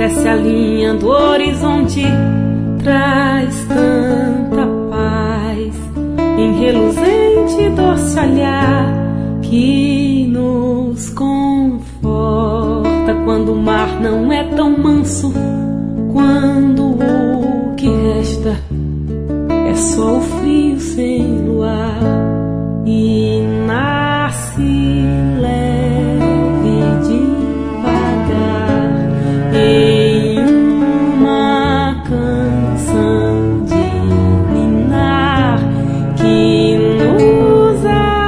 desce a linha do horizonte, traz tanta paz, em reluzente doce olhar que nos conforta quando o mar não é tão manso, quando o que resta é só o frio sem luar e nasce leve devagar em uma canção de ninar que nos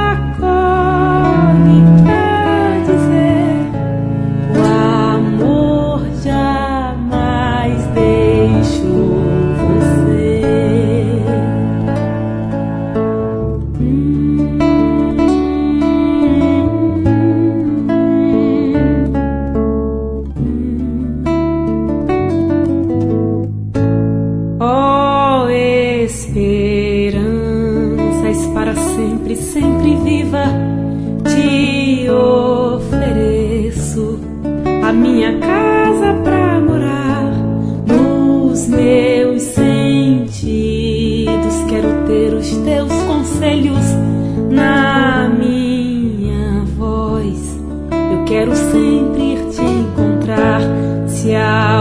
acolhe pra dizer: o amor jamais deixou você. Oh, esperanças para sempre, sempre viva, te ofereço a minha casa pra morar. Nos meus sentidos quero ter os teus conselhos na minha voz. Eu quero sempre ir te encontrar. Se a